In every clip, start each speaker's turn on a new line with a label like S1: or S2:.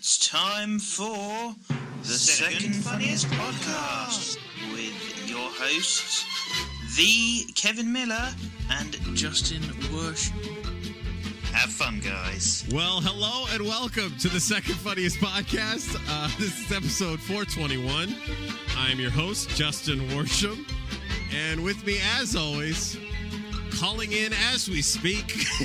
S1: It's time for the Second Funniest Podcast with your hosts, the Kevin Miller and Justin Worsham. Have fun, guys.
S2: Well, hello and welcome to the Second Funniest Podcast. This is episode 421. I'm your host, Justin Worsham. And with me, as always, calling in as we speak,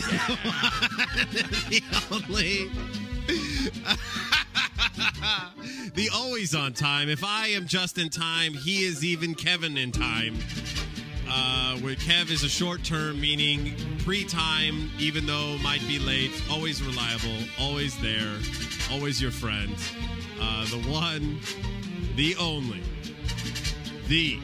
S2: the always on time. If I am just in time, he is even Kevin in time. Where Kev is a short term, meaning pre-time, even though might be late, always reliable, always there, always your friend. The one, the only, the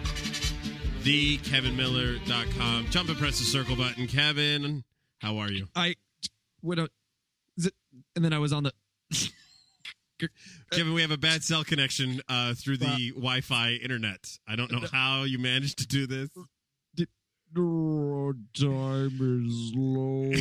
S2: KevinMiller.com. Jump and press the circle button. Kevin, how are you?
S3: And then I was on the...
S2: Kevin, we have a bad cell connection through the Wi-Fi internet. I don't know how you managed to do this.
S3: Time is lower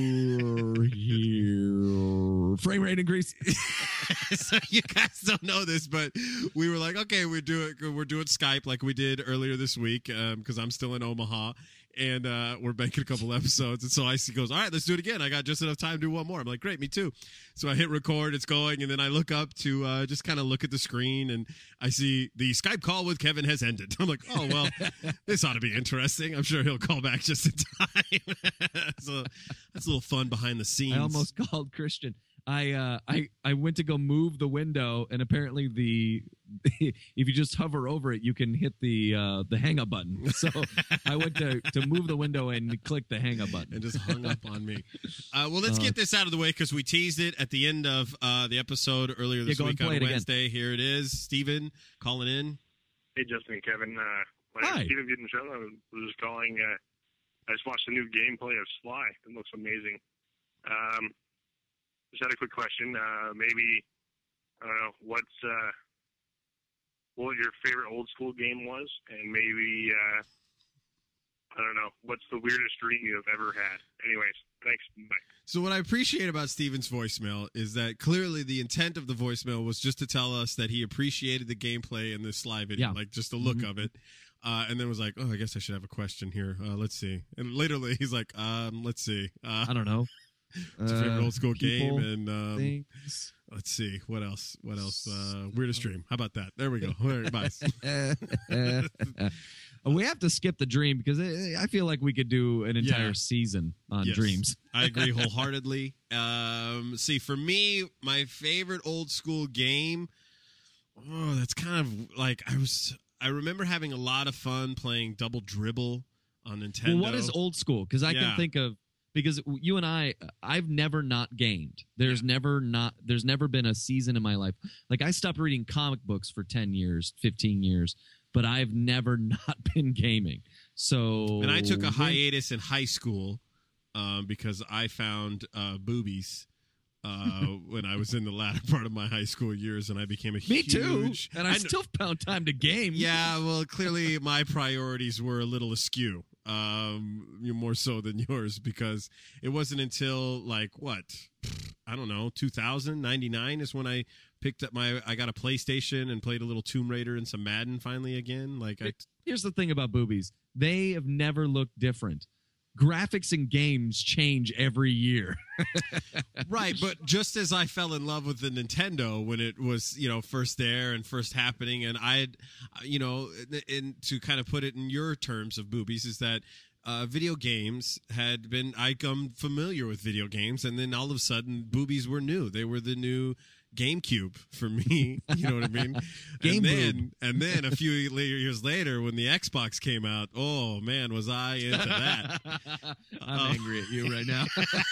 S3: here. Frame rate increase.
S2: So you guys don't know this, but we were like, okay, we're doing Skype like we did earlier this week because I'm still in Omaha. And we're making a couple episodes. And so Icy goes, all right, let's do it again. I got just enough time to do one more. I'm like, great, me too. So I hit record. It's going. And then I look up to just kind of look at the screen. And I see the Skype call with Kevin has ended. I'm like, oh, well, this ought to be interesting. I'm sure he'll call back just in time. So that's a little fun behind the scenes.
S3: I almost called Christian. I went to go move the window, and apparently if you just hover over it, you can hit the hang up button. So I went to move the window and click the hang up button
S2: and just hung up on me. Well, let's get this out of the way because we teased it at the end of the episode earlier this week on Wednesday. Again. Here it is, Steven calling in.
S4: Hey, Justin and Kevin. My
S3: Hi.
S4: name's Steven Vietnam. I was just calling. I just watched the new gameplay of Sly. It looks amazing. Just had a quick question. Maybe, I don't know, what your favorite old school game was, and maybe, I don't know, what's the weirdest dream you have ever had? Anyways, thanks. Bye.
S2: So what I appreciate about Steven's voicemail is that clearly the intent of the voicemail was just to tell us that he appreciated the gameplay in this Sly video, like just the look of it. And then was like, oh, I guess I should have a question here. Let's see. And literally he's like, let's see.
S3: I don't know.
S2: It's your favorite old school game, and
S3: things.
S2: Let's see what else. Weirdest dream. How about that? There we go. Bye.
S3: We have to skip the dream because I feel like we could do an entire season on dreams.
S2: I agree wholeheartedly. See, for me, my favorite old school game. Oh, that's kind of like I remember having a lot of fun playing Double Dribble on Nintendo.
S3: Well, what is old school? Because I can think of. Because you and I've never not gamed. There's never been a season in my life. Like I stopped reading comic books for 10 years, 15 years, but I've never not been gaming. So
S2: and I took a hiatus in high school because I found boobies when I was in the latter part of my high school years, and I became a
S3: Me too. And I still found time to game.
S2: Yeah, well, clearly my priorities were a little askew. More so than yours, because it wasn't until like I don't know, 2099 is when I picked up I got a PlayStation and played a little Tomb Raider and some Madden finally again.
S3: Here's the thing about boobies. They have never looked different. Graphics in games change every year.
S2: Right, but just as I fell in love with the Nintendo when it was, first there and first happening, and I had, and to kind of put it in your terms of boobies, is that video games I come familiar with video games, and then all of a sudden boobies were new. They were the new GameCube for me, you know what I mean? and then a few years later when the Xbox came out, oh man, was I into that.
S3: I'm angry at you right now.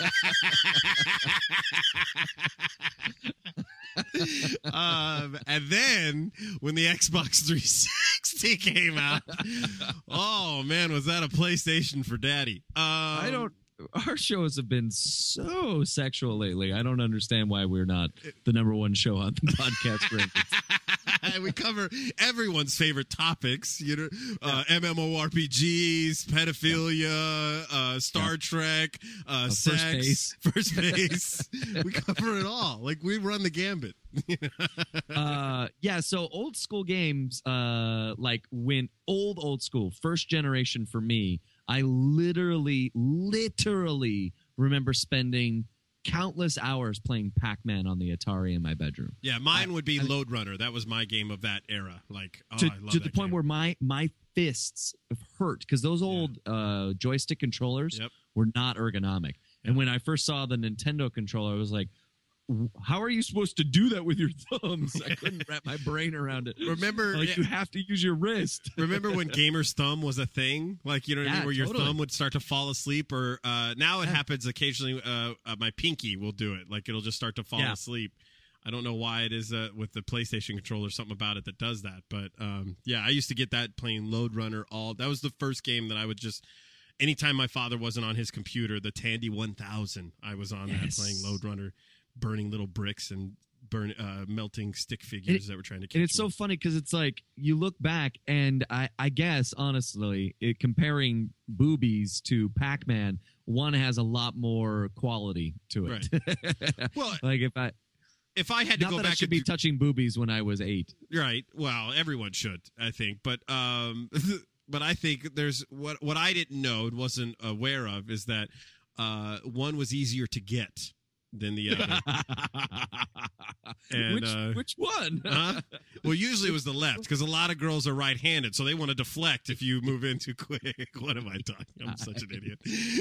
S2: And then when the Xbox 360 came out, oh man, was that a PlayStation for daddy.
S3: Our shows have been so sexual lately. I don't understand why we're not the number one show on the podcast rankings.
S2: We cover everyone's favorite topics, MMORPGs, pedophilia, Star Trek, sex, first base. We cover it all. Like, we run the gambit.
S3: So old school games, like when old school, first generation for me, I literally remember spending countless hours playing Pac-Man on the Atari in my bedroom.
S2: Yeah, mine would be Lode Runner. That was my game of that era. Like, I love
S3: to the point where my fists hurt because those old joystick controllers were not ergonomic. And when I first saw the Nintendo controller, I was like, how are you supposed to do that with your thumbs? I couldn't wrap my brain around it.
S2: Remember,
S3: you have to use your wrist.
S2: Remember when gamer's thumb was a thing? Like, you know what I mean? Where your thumb would start to fall asleep, or now it happens occasionally. My pinky will do it. Like, it'll just start to fall asleep. I don't know why it is with the PlayStation controller, something about it that does that. But I used to get that playing Lode Runner that was the first game that I would just. Anytime my father wasn't on his computer, the Tandy 1000, I was on that playing Lode Runner. Burning little bricks and melting stick figures that were trying to catch.
S3: And it's so funny because it's like you look back and I guess honestly, comparing boobies to Pac-Man, one has a lot more quality to it.
S2: Right. Well,
S3: like if
S2: I had to go back,
S3: I should be touching boobies when I was 8.
S2: Right. Well, everyone should, I think, but but I think there's what I didn't know and wasn't aware of is that one was easier to get than the other. And,
S3: which one?
S2: Well, usually it was the left because a lot of girls are right-handed, so they want to deflect if you move in too quick. What am I talking? I'm such an idiot.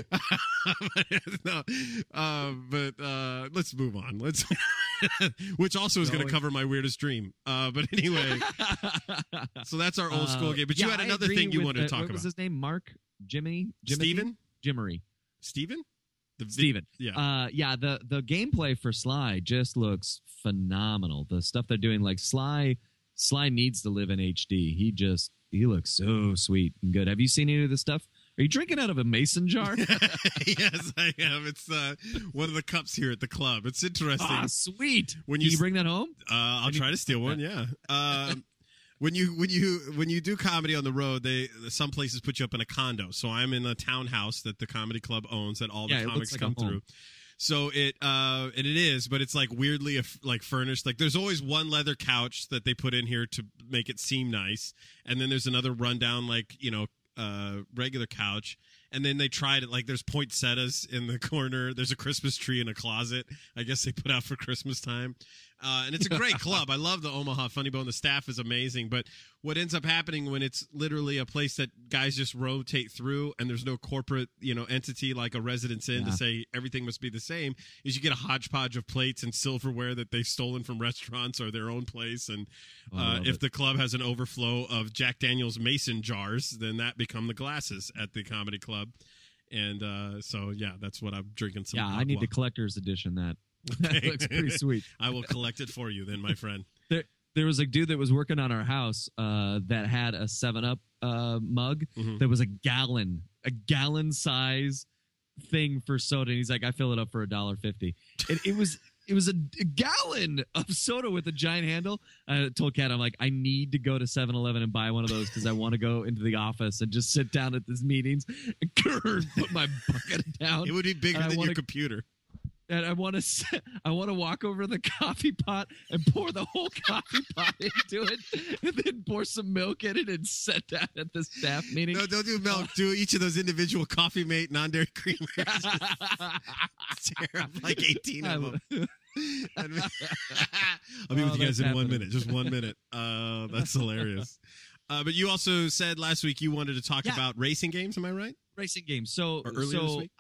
S2: Let's move on. Which also is going to cover my weirdest dream. But anyway, so that's our old school game. But you had another thing you wanted to talk about.
S3: What was his name? Mark? Jimmy?
S2: Steven?
S3: Jimmery.
S2: Steven?
S3: Steven. Yeah. The gameplay for Sly just looks phenomenal. The stuff they're doing, like Sly needs to live in HD. He looks so sweet and good. Have you seen any of this stuff? Are you drinking out of a mason jar?
S2: Yes, I am. It's one of the cups here at the club. It's interesting.
S3: Ah, sweet.
S2: Can
S3: you bring that home?
S2: I'll try to steal one. Yeah. When you do comedy on the road, some places put you up in a condo. So I'm in a townhouse that the comedy club owns that all the comics come through. So it is, but it's like weirdly like furnished. Like there's always one leather couch that they put in here to make it seem nice, and then there's another rundown regular couch. And then they tried it, like there's poinsettias in the corner. There's a Christmas tree in a closet. I guess they put out for Christmas time. And it's a great club. I love the Omaha Funny Bone. The staff is amazing. But what ends up happening when it's literally a place that guys just rotate through and there's no corporate, entity like a Residence Inn to say everything must be the same, is you get a hodgepodge of plates and silverware that they've stolen from restaurants or their own place. And if the club has an overflow of Jack Daniel's mason jars, then that become the glasses at the comedy club. And that's what I'm drinking.
S3: I need the collector's edition. That looks pretty sweet.
S2: I will collect it for you then, my friend.
S3: There was a dude that was working on our house that had a 7-Up mug that was a gallon size thing for soda. And he's like, I fill it up for $1.50. And it was a gallon of soda with a giant handle. I told Kat, I'm like, I need to go to 7-Eleven and buy one of those because I want to go into the office and just sit down at these meetings and put my bucket down.
S2: It would be bigger than your computer.
S3: And I want to walk over to the coffee pot and pour the whole coffee pot into it, and then pour some milk in it and sit down at the staff meeting.
S2: No, don't do milk. Do each of those individual Coffee Mate non-dairy creamers. Tear up like 18 of them. I'll be with you guys in 1 minute. Just 1 minute. That's hilarious. But you also said last week you wanted to talk about racing games. Am I right?
S3: Racing games. So
S2: earlier this week?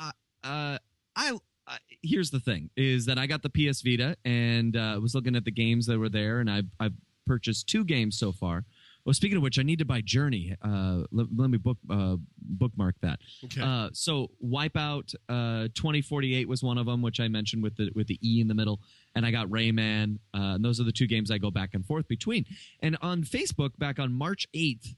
S3: Here's the thing: is that I got the PS Vita and was looking at the games that were there, and I've purchased 2 games so far. Well, speaking of which, I need to buy Journey. Let me bookmark that.
S2: Okay.
S3: So Wipeout 2048 was one of them, which I mentioned with the E in the middle, and I got Rayman. And those are the 2 games I go back and forth between. And on Facebook, back on March 8th,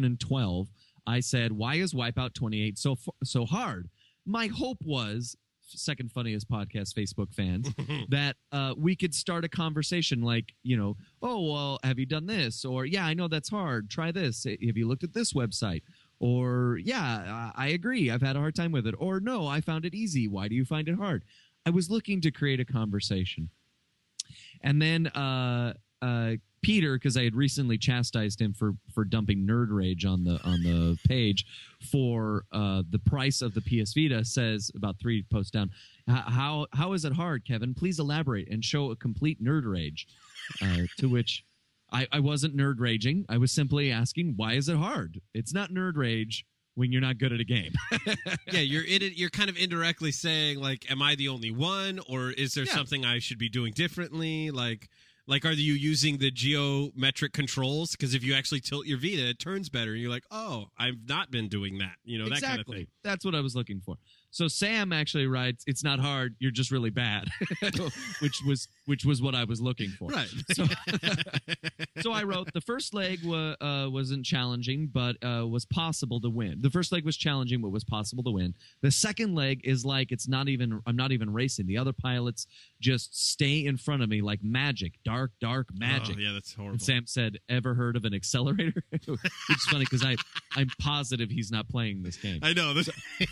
S3: 2012, I said, "Why is Wipeout 28 so hard?" My hope was Second Funniest Podcast Facebook fans that we could start a conversation like, oh, well, have you done this? Or, yeah, I know that's hard. Try this. Have you looked at this website? Or, yeah, I agree. I've had a hard time with it. Or, no, I found it easy. Why do you find it hard? I was looking to create a conversation. And then Peter, because I had recently chastised him for dumping Nerd Rage on the page for the price of the PS Vita, says about 3 posts down, how is it hard, Kevin? Please elaborate and show a complete Nerd Rage. To which I wasn't Nerd Raging. I was simply asking, why is it hard? It's not Nerd Rage when you're not good at a game.
S2: Yeah, you're kind of indirectly saying, like, am I the only one, or is there something I should be doing differently? Like, are you using the geometric controls? Because if you actually tilt your Vita, it turns better. And you're like, oh, I've not been doing that.
S3: Exactly.
S2: That kind of thing.
S3: That's what I was looking for. So Sam actually writes, it's not hard, you're just really bad, which was what I was looking for.
S2: Right.
S3: So I wrote, the first leg wasn't challenging, but was possible to win. The first leg was challenging, but was possible to win. The second leg is like, I'm not even racing. The other pilots just stay in front of me like magic, dark magic.
S2: Oh, yeah, that's horrible.
S3: And Sam said, ever heard of an accelerator? Which is funny because I'm positive he's not playing this game.
S2: I know.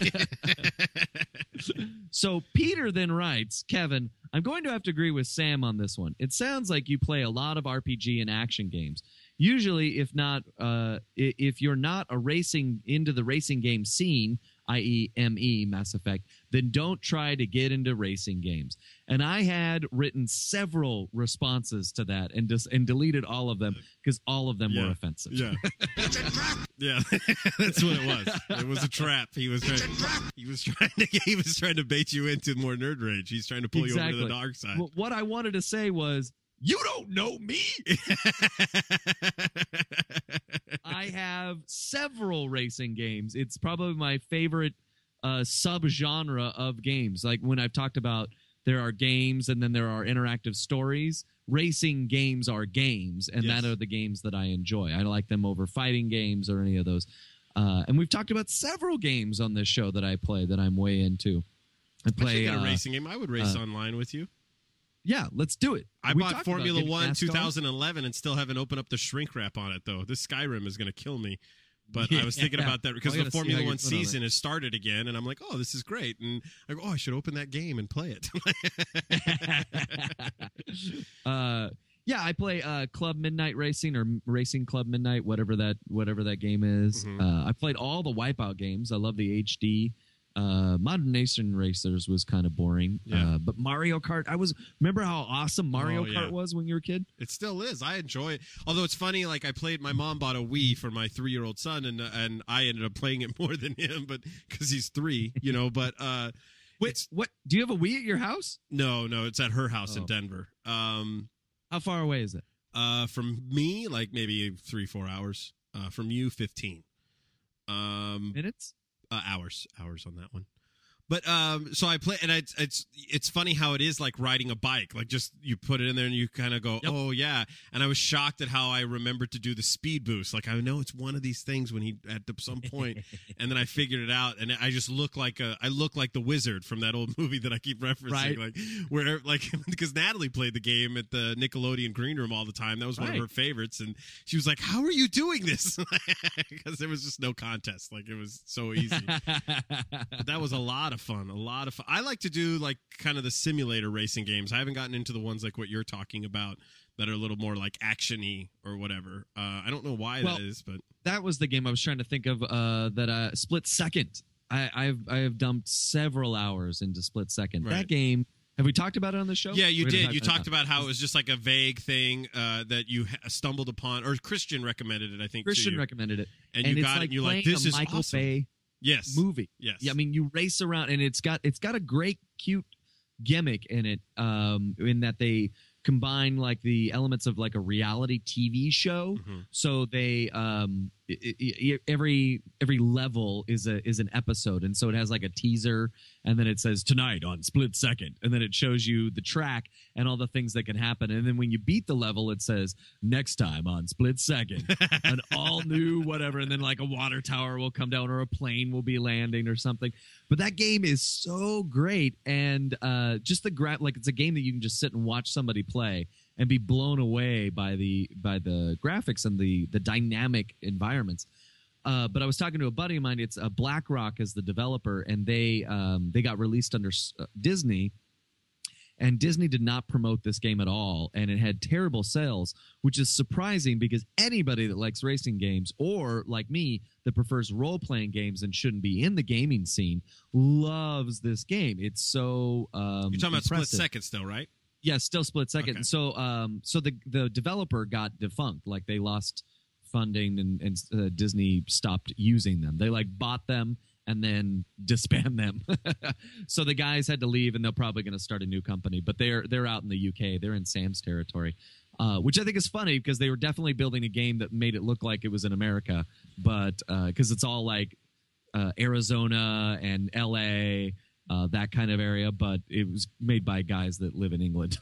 S3: So Peter then writes, Kevin, I'm going to have to agree with Sam on this one. It sounds like you play a lot of RPG and action games. Usually, if you're not into the racing game scene, i.e. ME, Mass Effect, then don't try to get into racing games. And I had written several responses to that and deleted all of them because all of them were offensive.
S2: Yeah. Yeah, that's what it was. It was a trap. He was trying to bait you into more Nerd Rage. He's trying to pull you over to the dark side.
S3: Well, what I wanted to say was, you don't know me. I have several racing games. It's probably my favorite subgenre of games. Like when I've talked about there are games and then there are interactive stories. Racing games are games, and that are the games that I enjoy. I like them over fighting games or any of those. And we've talked about several games on this show that I play that I'm way into. I play
S2: a racing game. I would race online with you.
S3: Yeah, let's do it.
S2: I bought Formula One 2011 and still haven't opened up the shrink wrap on it, though. This Skyrim is going to kill me. But I was thinking about that because the Formula One season has started again, and I'm like, oh, this is great. And I go, I should open that game and play it.
S3: Yeah, I play Club Midnight Racing or Racing Club Midnight, whatever that game is.
S2: Mm-hmm.
S3: I played all the Wipeout games. I love the HD. Modern Nation Racers was kind of boring.
S2: Yeah.
S3: But Mario Kart, remember how awesome Mario Kart was when you were a kid?
S2: It still is. I enjoy it. Although it's funny, like my mom bought a Wii for my 3-year-old son, and I ended up playing it more than him, but because he's 3, but
S3: wait, what? Do you have a Wii at your house?
S2: No, it's at her house in Denver.
S3: How far away is it?
S2: From me, like maybe 3-4 hours. From you, 15
S3: minutes.
S2: Hours on that one. But so I play, and it's funny how it is like riding a bike. Like just you put it in there and you kind of go, oh yeah. And I was shocked at how I remembered to do the speed boost. Like I know it's one of these things when he at some point, and then I figured it out, and I just look like the wizard from that old movie that I keep referencing,
S3: right.
S2: like where like because Natalie played the game at the Nickelodeon Green Room all the time. That was one of her favorites, and she was like, "How are you doing this?" Because there was just no contest. Like it was so easy. But that was a lot of fun. I like to do like kind of the simulator racing games. I haven't gotten into the ones like what you're talking about that are a little more like action-y or whatever. I don't know why that is, but
S3: that was the game I was trying to think of. Split Second. I have dumped several hours into Split Second.
S2: Right.
S3: That game. Have we talked about it on the show?
S2: Yeah, you did. You talked about how it was just like a vague thing that you stumbled upon, or Christian recommended it. I think
S3: Christian recommended it,
S2: and you got it. And you're like, "This is
S3: Michael
S2: awesome."
S3: Bay movie.
S2: Yes.
S3: Yeah, I mean, you race around, and it's got a great, cute gimmick in it. In that they combine like the elements of like a reality TV show.
S2: Mm-hmm.
S3: So they every level is an episode, and so it has like a teaser, and then it says tonight on Split Second, and then it shows you the track and all the things that can happen, and then when you beat the level, it says next time on Split Second, an all new whatever, and then like a water tower will come down or a plane will be landing or something. But that game is so great, and just like it's a game that you can just sit and watch somebody play and be blown away by the graphics and the dynamic environments. But I was talking to a buddy of mine. It's BlackRock is the developer, and they got released under Disney. And Disney did not promote this game at all, and it had terrible sales, which is surprising because anybody that likes racing games, or like me that prefers role-playing games and shouldn't be in the gaming scene, loves this game. It's so
S2: you're talking about
S3: impressive.
S2: Split Second still, right?
S3: Yeah, still Split Second.
S2: Okay.
S3: So the developer got defunct. Like they lost funding and Disney stopped using them. They like bought them and then disband them. So the guys had to leave, and they're probably going to start a new company. But they're out in the UK. They're in Sam's territory, which I think is funny because they were definitely building a game that made it look like it was in America, but because it's all like Arizona and LA. That kind of area, but it was made by guys that live in England.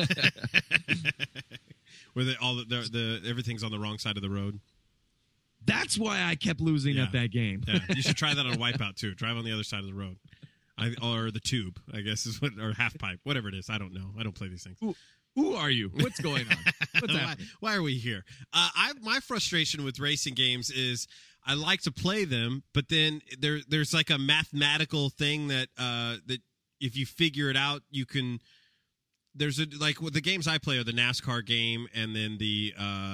S2: Where everything's on the wrong side of the road.
S3: That's why I kept losing at that game.
S2: Yeah. You should try that on Wipeout too. Drive on the other side of the road, or the tube, I guess is or half pipe, whatever it is. I don't know. I don't play these things.
S3: Who are you? What's going on? What's happening?
S2: Why are we here? My frustration with racing games is I like to play them, but then there's like a mathematical thing that if you figure it out, you can. There's the games I play are the NASCAR game and then the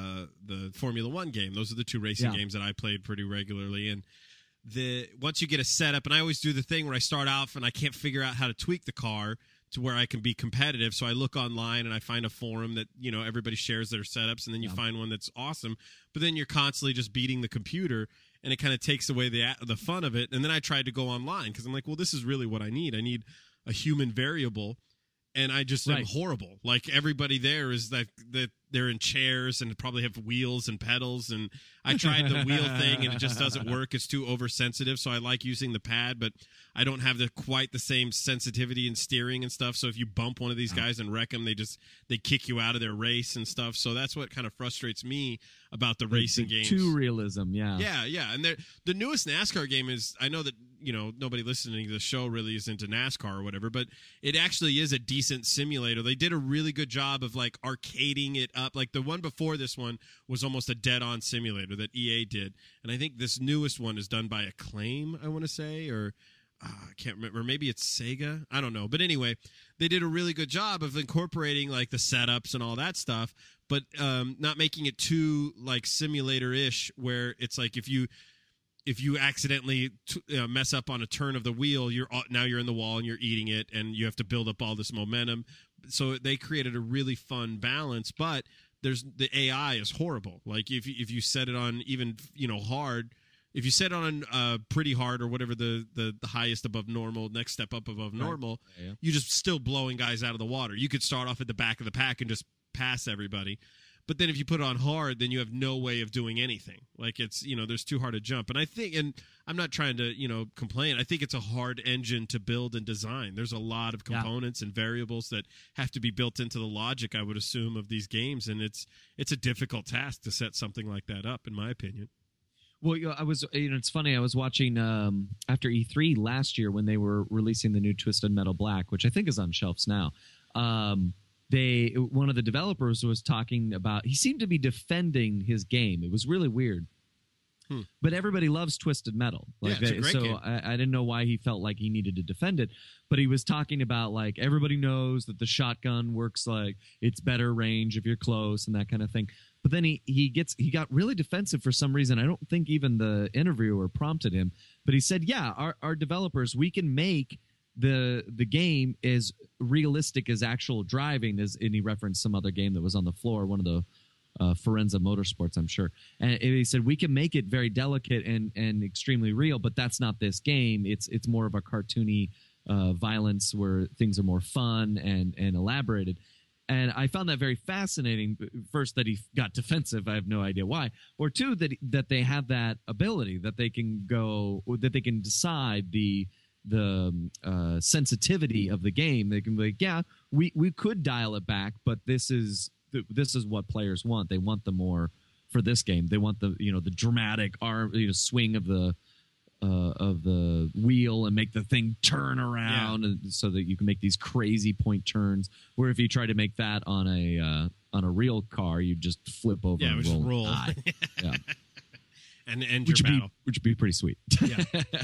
S2: Formula One game. Those are the two racing games that I played pretty regularly. And once you get a setup, and I always do the thing where I start off and I can't figure out how to tweak the car to where I can be competitive. So I look online and I find a forum that, everybody shares their setups, and then you find one that's awesome. But then you're constantly just beating the computer, and it kind of takes away the fun of it. And then I tried to go online because I'm like, well, this is really what I need. I need a human variable, and I just am horrible. Like everybody there is that they're in chairs and probably have wheels and pedals, and I tried the wheel thing and it just doesn't work. It's too oversensitive, so I like using the pad, but I don't have quite the same sensitivity in steering and stuff. So if you bump one of these guys and wreck them, they kick you out of their race and stuff. So that's what kind of frustrates me about the racing games.
S3: Too realism, yeah.
S2: Yeah. And the newest NASCAR game is, I know that nobody listening to the show really is into NASCAR or whatever, but it actually is a decent simulator. They did a really good job of like arcading it up. Like the one before this one was almost a dead-on simulator that EA did, and I think this newest one is done by Acclaim, I want to say, or I can't remember. Maybe it's Sega. I don't know. But anyway, they did a really good job of incorporating like the setups and all that stuff, but not making it too like simulator-ish, where it's like if you accidentally mess up on a turn of the wheel, you're in the wall and you're eating it, and you have to build up all this momentum. So they created a really fun balance, but the AI is horrible. Like if you set it on even hard, if you set it on pretty hard or whatever the highest above normal, next step up above normal, you're just still blowing guys out of the water. You could start off at the back of the pack and just pass everybody. But then if you put it on hard, then you have no way of doing anything. Like it's, there's too hard to jump. And I think, and I'm not trying to, complain. I think it's a hard engine to build and design. There's a lot of components and variables that have to be built into the logic, I would assume, of these games. And it's a difficult task to set something like that up, in my opinion.
S3: Well, it's funny. I was watching after E3 last year when they were releasing the new Twisted Metal Black, which I think is on shelves now. One of the developers was talking about, he seemed to be defending his game. It was really weird. But everybody loves Twisted Metal.
S2: Like, it's a great game.
S3: I didn't know why he felt like he needed to defend it. But he was talking about, like, everybody knows that the shotgun works, like, it's better range if you're close and that kind of thing. But then he got really defensive for some reason. I don't think even the interviewer prompted him. But he said, yeah, our developers, we can make the game as realistic as actual driving, and he referenced some other game that was on the floor, one of the Forenza Motorsports, I'm sure. And he said, we can make it very delicate and extremely real, but that's not this game. It's more of a cartoony violence where things are more fun and elaborated. And I found that very fascinating. First, that he got defensive. I have no idea why. Or two, that they have that ability that they can decide the sensitivity of the game. They can be like, yeah, we could dial it back, but this is what players want. They want the more for this game. They want the dramatic swing of the wheel and make the thing turn around, and so that you can make these crazy point turns. Where if you try to make that on a real car, you just flip over and roll. And die. Yeah,
S2: and end your battle,
S3: which would be pretty sweet.
S2: Yeah.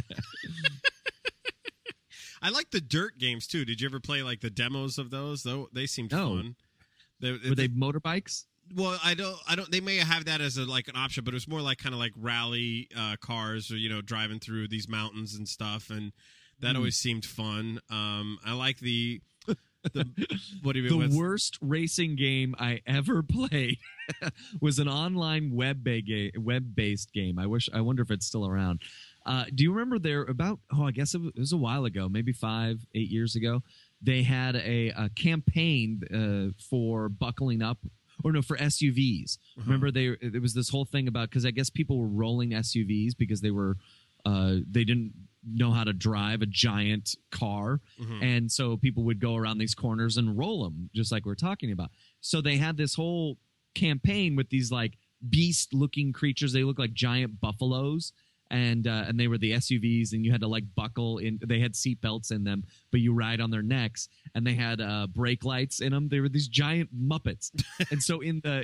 S2: I like the dirt games too. Did you ever play like the demos of those? Though they seemed fun.
S3: Were they motorbikes?
S2: Well, I don't. They may have that as an option, but it was more like kind of like rally cars, or driving through these mountains and stuff, and that always seemed fun. I like the what do you mean?
S3: The worst racing game I ever played was an online web-based game. I wonder if it's still around. Do you remember I guess it was a while ago, maybe 5-8 years ago, they had a campaign for buckling up, or no, for SUVs. Remember, it was this whole thing about, because I guess people were rolling SUVs because they didn't know how to drive a giant car, and so people would go around these corners and roll them, just like we're talking about. So they had this whole campaign with these like beast-looking creatures. They look like giant buffaloes. And they were the SUVs, and you had to like buckle in. They had seatbelts in them, but you ride on their necks, and they had brake lights in them. They were these giant Muppets. And so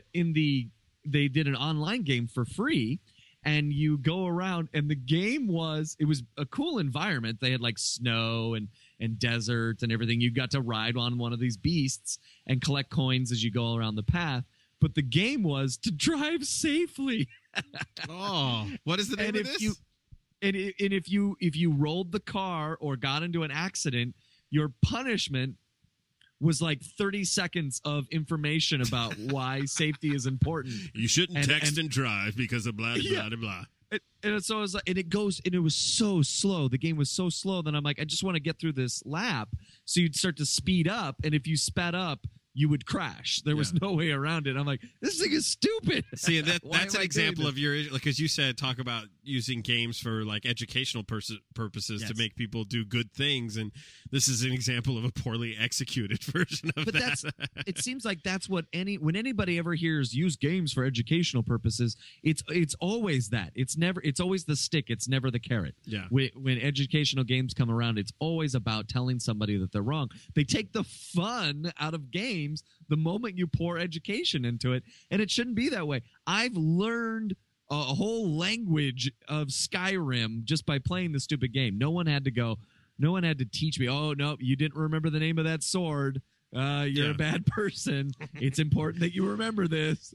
S3: they did an online game for free, and you go around, and the game was a cool environment. They had like snow and desert and everything. You got to ride on one of these beasts and collect coins as you go around the path. But the game was to drive safely.
S2: Oh, what is the name of this?
S3: If you rolled the car or got into an accident, your punishment was like 30 seconds of information about why safety is important.
S2: You shouldn't text and drive because of blah blah blah blah.
S3: And so it was like, it was so slow. The game was so slow that I'm like, I just want to get through this lap. So you'd start to speed up, and if you sped up, you would crash. There was no way around it. I'm like, this thing is stupid.
S2: See, that's an example of your, like, as you said, talk about using games for like educational purposes to make people do good things, and this is an example of a poorly executed version of that.
S3: It seems like that's what when anybody ever hears use games for educational purposes, it's always that. It's always the stick. It's never the carrot.
S2: Yeah.
S3: When educational games come around, it's always about telling somebody that they're wrong. They take the fun out of games the moment you pour education into it, and it shouldn't be that way. I've learned a whole language of Skyrim just by playing the stupid game. No one had to teach me, oh no, you didn't remember the name of that sword, you're a bad person. It's important that you remember this.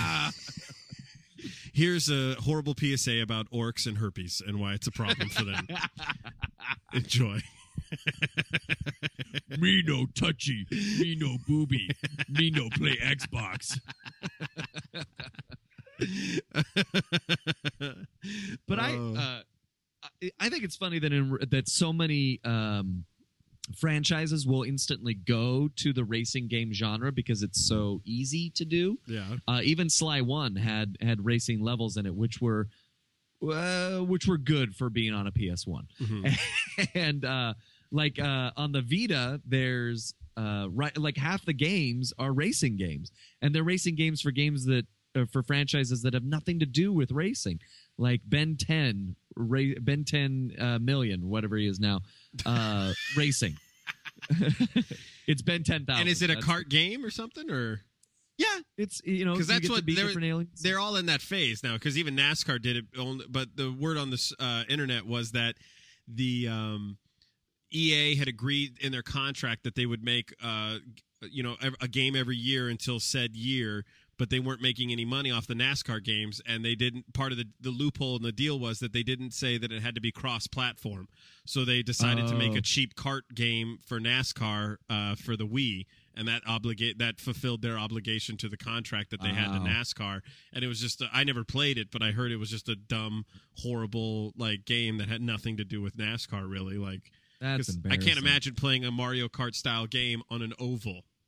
S2: Here's a horrible PSA about orcs and herpes and why it's a problem for them. Enjoy.
S3: Me no touchy, me no booby, me no play Xbox. But I think it's funny that so many franchises will instantly go to the racing game genre because it's so easy to do.
S2: Yeah.
S3: Even Sly 1 had racing levels in it, which were good for being on a PS1. And on the Vita, there's like half the games are racing games, and they're racing games for franchises that have nothing to do with racing, like Ben 10 million, whatever he is now, racing. It's Ben 10,000.
S2: And is it a kart game or something, or?
S3: Yeah, it's because
S2: that's what they're all in that phase now. Because even NASCAR did it, but the word on the internet was that the EA had agreed in their contract that they would make a game every year until said year, but they weren't making any money off the NASCAR games, and they didn't. Part of the loophole in the deal was that they didn't say that it had to be cross-platform, so they decided to make a cheap kart game for NASCAR for the Wii. And that fulfilled their obligation to the contract that they had to NASCAR. And it was just I never played it, but I heard it was just a dumb, horrible like game that had nothing to do with NASCAR really. Like
S3: that's embarrassing.
S2: I can't imagine playing a Mario Kart style game on an oval.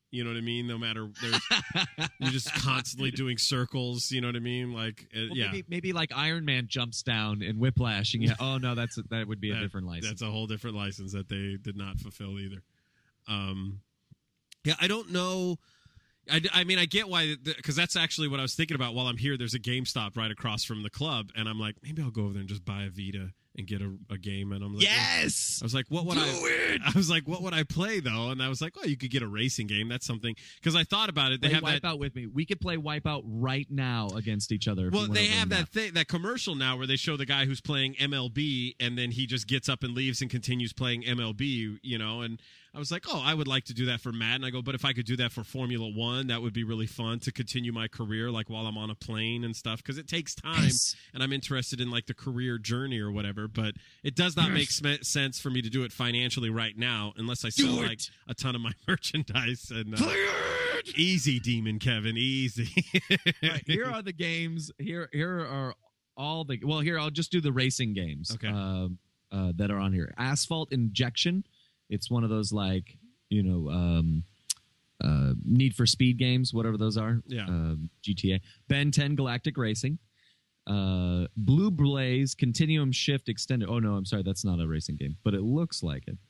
S2: You know what I mean? No matter, you're just constantly doing circles. You know what I mean? Like, yeah.
S3: Maybe like Iron Man jumps down in Whiplash, and oh no, that would be a different license.
S2: That's a whole different license that they did not fulfill either. Yeah, I don't know. I mean, I get why, because that's actually what I was thinking about while I'm here. There's a GameStop right across from the club, and I'm like, maybe I'll go over there and just buy a Vita and get a game. And I'm like,
S3: yes.
S2: I was like, what would I was like, what would I play though? And I was like, oh, you could get a racing game. That's something, because I thought about it. They have
S3: Wipeout with me. We could play Wipeout right now against each other.
S2: Well, they have that commercial now where they show the guy who's playing MLB, and then he just gets up and leaves and continues playing MLB. You know, and I was like, oh, I would like to do that for Madden. I go, but if I could do that for Formula One, that would be really fun to continue my career, like while I'm on a plane and stuff, because it takes time, and I'm interested in like the career journey or whatever. But it does not make sense for me to do it financially right now, unless I sell like a ton of my merchandise. And easy, Demon Kevin, easy.
S3: Right, here are the games. Here are all the. Well, here I'll just do the racing games.
S2: Okay.
S3: That are on here. Asphalt Injection. It's one of those, like, you know, Need for Speed games, whatever those are.
S2: Yeah.
S3: GTA. Ben 10 Galactic Racing. Blue Blaze Continuum Shift Extended. Oh, no, I'm sorry. That's not a racing game, but it looks like it.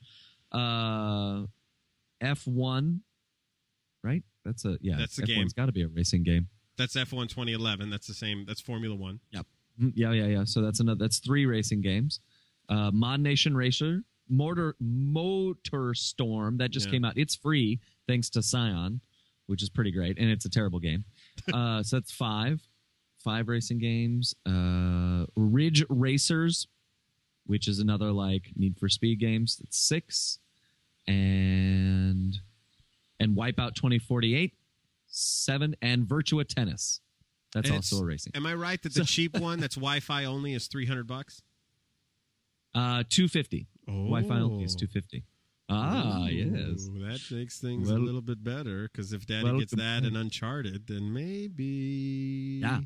S3: F1, right? That's a
S2: That's the
S3: F1's
S2: game.
S3: Got to be a racing game.
S2: That's F1 2011. That's the same. That's Formula One.
S3: Yep. Yeah. So that's 3 racing games. Mod Nation Racer. Motor Storm that just came out. It's free thanks to Scion, which is pretty great, and it's a terrible game. So that's 5 racing games. Ridge Racers, which is another like Need for Speed games. That's 6, and Wipeout 2048, 7, and Virtua Tennis. That's also a racing.
S2: Am I right that the cheap one that's Wi-Fi only is $300?
S3: $250.
S2: Oh.
S3: Wi-Fi only is $250. Yes.
S2: That makes things a little bit better, because if Daddy gets that and Uncharted, then maybe.
S3: Yeah.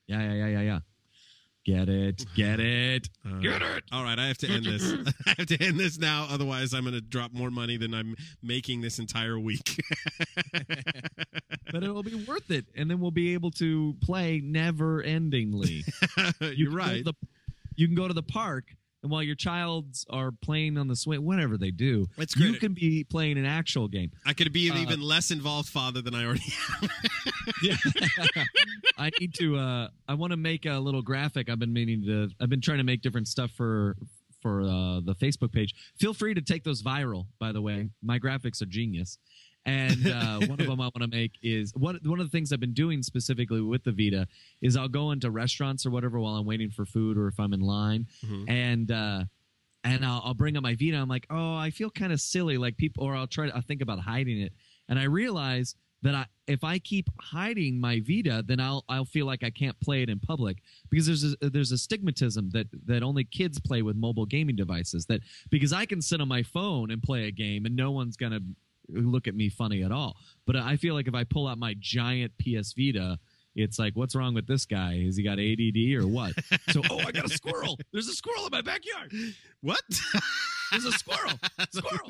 S3: Get it. Get it.
S2: All right, I have to end this. I have to end this now, otherwise I'm going to drop more money than I'm making this entire week.
S3: But it will be worth it, and then we'll be able to play never-endingly.
S2: You're right.
S3: You can go to the park, and while your childs are playing on the swing, whatever they do,
S2: that's great.
S3: You can be playing an actual game.
S2: I could be an even less involved father than I already am.
S3: Yeah. I need to. I want to make a little graphic. I've been trying to make different stuff for the Facebook page. Feel free to take those viral. By the way, my graphics are genius. And one of them I want to make is one of the things I've been doing specifically with the Vita is I'll go into restaurants or whatever while I'm waiting for food or if I'm in line, and I'll bring up my Vita. I'm like, oh, I feel kind of silly, like people, or I'll think about hiding it, and I realize that if I keep hiding my Vita, then I'll feel like I can't play it in public, because there's a stigmatism that only kids play with mobile gaming devices, that because I can sit on my phone and play a game and no one's gonna look at me funny at all. But I feel like if I pull out my giant PS Vita, it's like, what's wrong with this guy? Has he got ADD or what? So, I got a squirrel. There's a squirrel in my backyard.
S2: What?
S3: There's a squirrel. Squirrel.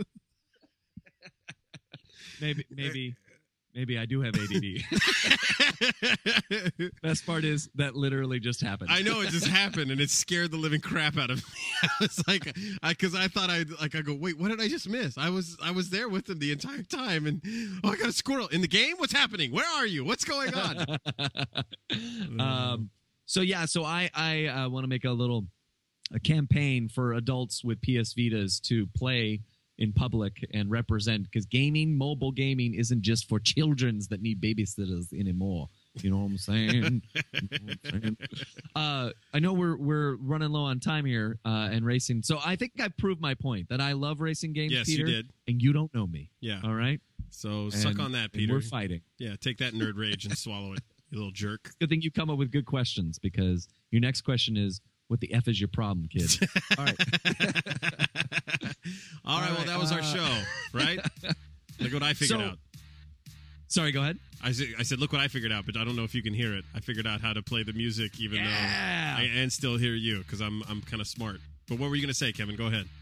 S3: Maybe I do have ADD. Best part is that literally just happened.
S2: I know it just happened, and it scared the living crap out of me. I was like, because I thought I go, wait, what did I just miss? I was there with him the entire time, and I got a squirrel in the game. What's happening? Where are you? What's going on?
S3: So I want to make a campaign for adults with PS Vitas to play in public and represent, because mobile gaming isn't just for childrens that need babysitters anymore. You know what I'm saying? I know we're running low on time here and racing, so I think I proved my point that I love racing games.
S2: Yes,
S3: Peter,
S2: you did,
S3: and you don't know me.
S2: Yeah.
S3: All right.
S2: So suck on that, Peter.
S3: We're fighting.
S2: Yeah, take that nerd rage and swallow it, you little jerk.
S3: Good thing you come up with good questions, because your next question is, what the F is your problem, kid? All right.
S2: All right, well, that was our show, right? Look what I figured out.
S3: Sorry, go ahead.
S2: I said, look what I figured out, but I don't know if you can hear it. I figured out how to play the music and still hear you, because I'm kind of smart. But what were you going to say, Kevin? Go ahead.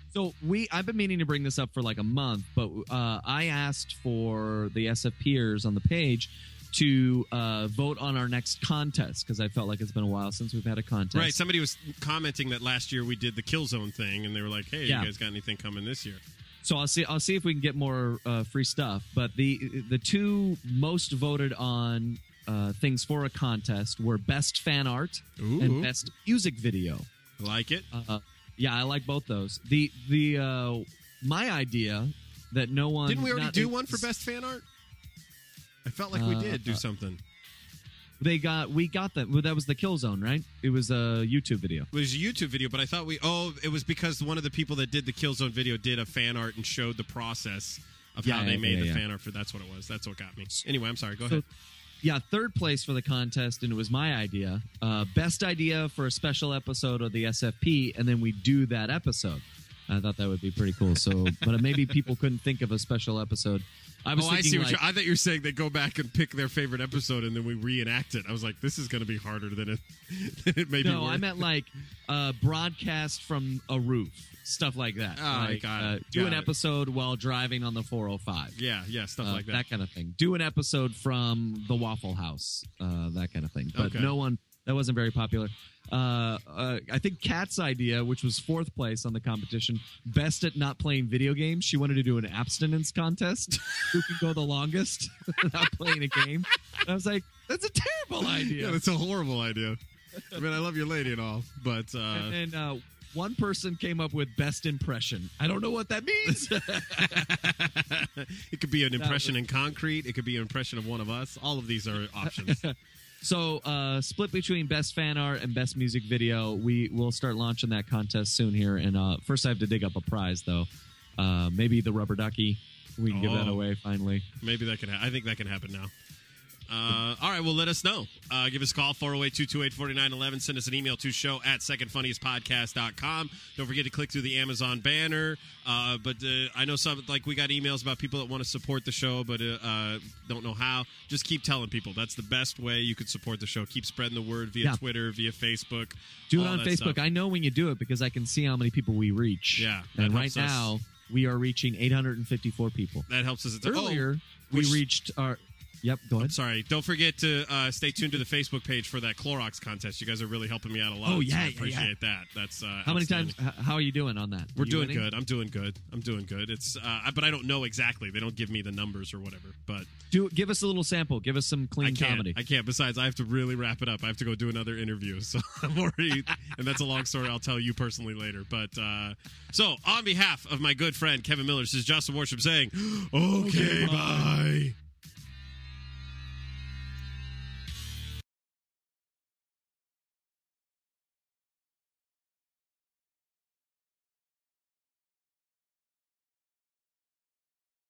S3: So I've been meaning to bring this up for like a month, but I asked for the SFPers on the page to vote on our next contest because I felt like it's been a while since we've had a contest.
S2: Right. Somebody was commenting that last year we did the Killzone thing, and they were like, "Hey, you guys got anything coming this year?"
S3: So I'll see if we can get more free stuff. But the two most voted on things for a contest were best fan art and best music video.
S2: I like it.
S3: Yeah, I like both those. The my idea that no one
S2: didn't we already do one for best fan art? I felt like we did do something.
S3: We got that. Well, that was the Killzone, right? It was a YouTube video.
S2: It was a YouTube video, but I thought it was because one of the people that did the Killzone video did a fan art and showed the process of how they made the fan art for. That's what it was. That's what got me. Anyway, I'm sorry. Go ahead.
S3: Yeah, third place for the contest, and it was my idea. Best idea for a special episode of the SFP, and then we do that episode. I thought that would be pretty cool. So, but maybe people couldn't think of a special episode. I see
S2: what I thought you were saying they go back and pick their favorite episode and then we reenact it. I was like, this is going to be harder than it may be.
S3: No, I meant like broadcast from a roof, stuff like that. Do an episode while driving on the 405.
S2: Yeah, stuff like that.
S3: That kind of thing. Do an episode from the Waffle House, that kind of thing. But that wasn't very popular. I think Kat's idea, which was fourth place on the competition, best at not playing video games. She wanted to do an abstinence contest. Who can go the longest without playing a game? And I was like, that's a terrible idea.
S2: Yeah, that's a horrible idea. I mean, I love your lady and all, but...
S3: And one person came up with best impression. I don't know what that means.
S2: It could be an impression in concrete. It could be an impression of one of us. All of these are options.
S3: So, split between best fan art and best music video. We'll start launching that contest soon here. And first, I have to dig up a prize, though. Maybe the rubber ducky. We can give that away finally.
S2: Maybe that can. I think that can happen now. All right, well, let us know. Give us a call, 408-228-4911. Send us an email to show@secondfunniestpodcast.com. Don't forget to click through the Amazon banner. But I know we got emails about people that want to support the show but don't know how. Just keep telling people. That's the best way you could support the show. Keep spreading the word via Twitter, via Facebook.
S3: Do it on Facebook. Stuff. I know when you do it because I can see how many people we reach.
S2: Yeah.
S3: And right now, we are reaching 854 people.
S2: That helps us.
S3: Earlier, we reached our... Yep, go ahead.
S2: I'm sorry. Don't forget to stay tuned to the Facebook page for that Clorox contest. You guys are really helping me out a lot.
S3: Oh, yeah.
S2: So I appreciate that. That's
S3: how many times? How are you doing on that?
S2: We're doing good. I'm doing good. It's but I don't know exactly. They don't give me the numbers or whatever. But
S3: give us a little sample. Give us some clean comedy.
S2: I can't. Besides, I have to really wrap it up. I have to go do another interview. So I'm already, and that's a long story. I'll tell you personally later. But so on behalf of my good friend Kevin Miller, this is Justin Worship saying, okay, bye.